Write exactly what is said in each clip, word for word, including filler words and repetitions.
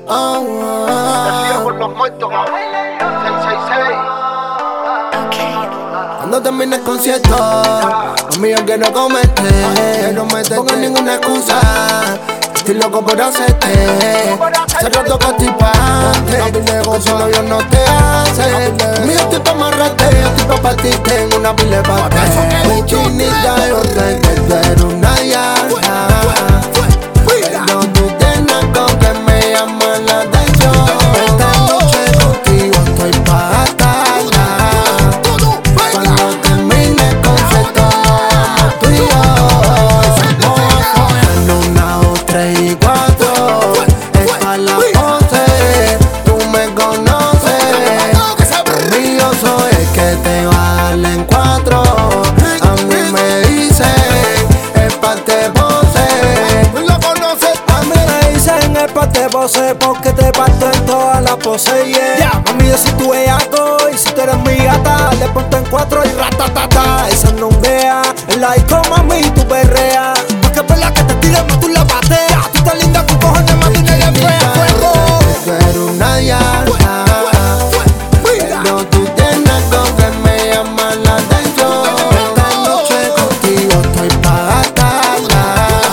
Oh, oh, por los muertos, seis seis seis. Cuando termine el concierto, amigo que no comete, que no me pongas ninguna excusa. Estoy loco por hacerte, hace rato que estoy pa'ante. No pile gozo, no, yo no te hace. Mío estoy pa' amarrarte, yo estoy pa' partirte en una pile pa' ti. Mi chinita, yo sé que tú eres una llana, pero tú tienes algo que me llama la atención. Esta noche contigo estoy pa' gastarla. Cuando termine el concierto, vamos tú y yo. Vamos a ponernos una, dos, tres y cuatro. Es pa' la pose, tú me conoces. Conmigo soy el que te va a darle en cuatro. A mí me dicen, es pa' te pose. ¿Lo conoces? A mí me dicen es pa' te pose porque te parto en todas las poses, yeah. yeah. Mami, yo si tú eres algo y si tú eres mi gata, le ponte en cuatro y ratatata. Esa no vea, en la disco mami tú perrea. Porque es verdad que te tiras más tú la pateas. Tú estás linda, tú cojones más tú no le fea fuego. Tú eres una llana, pero tú tienes algo que me llama la atención. Esta noche contigo estoy pa' gastarla.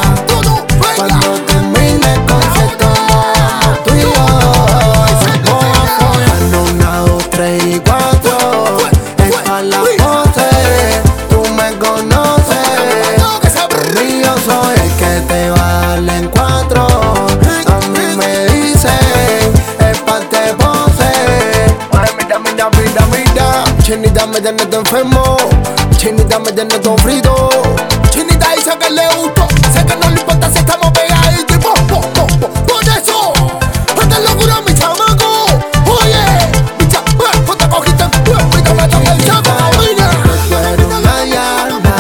Cuando termine el concierto, vamos tú y yo. Vamos a ponernos una, dos, tres y cuatro. Es pa' la pose, tú me conoces. Conmigo soy el que te va a darle en cuatro. A mí me dicen, es pa' te pose. Ay, mira, mira, mira, mira. Chinita me tiene todo enfermo, chinita me tiene todo frito. Chinita dice que le gustó, sé que no le importa si estamos pegaditos. Y po, po, po, po. Por eso, esta es locura, mi chamaco. Oye, mi chamaco, te cogiste, mi chamaco, el chaco, camina. Tú eres una llana,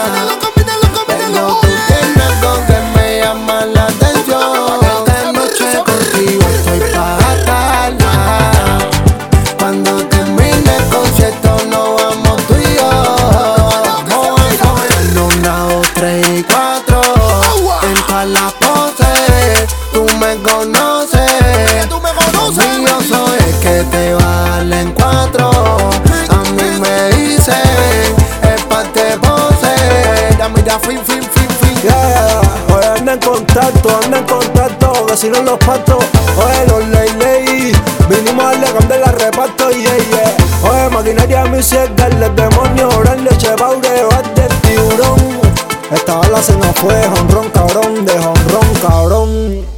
pero tú tienes algo que me llama la atención. Esta noche contigo estoy pa' gastarla. Cuando termine el concierto nos vamos tú y yo. Vamos a ponernos una, dos, tres y cuatro. En todas las poses, tú me conoces. Conmigo soy el que te va a darle en cuatro. A mí me dicen, es pa' te pose. Mira, mira, fin, fin, fin, fin. Yeah, oye, anda en contacto, anda en contacto, que si no los parto. Oye, los ley ley, vinimos a darle cambiar la reparto, yeah, yeah. Oye, maquinaria music, darle demonio, orarle chepaure, del tiburón. Esta bala se nos fue, honrón, cabrón, de honrón, cabrón.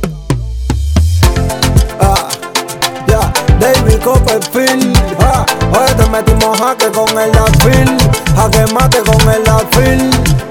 Ah, ya, yeah. David Copperfield, ah. Oye, te metimos jaque con el alfil, jaque mate con el alfil.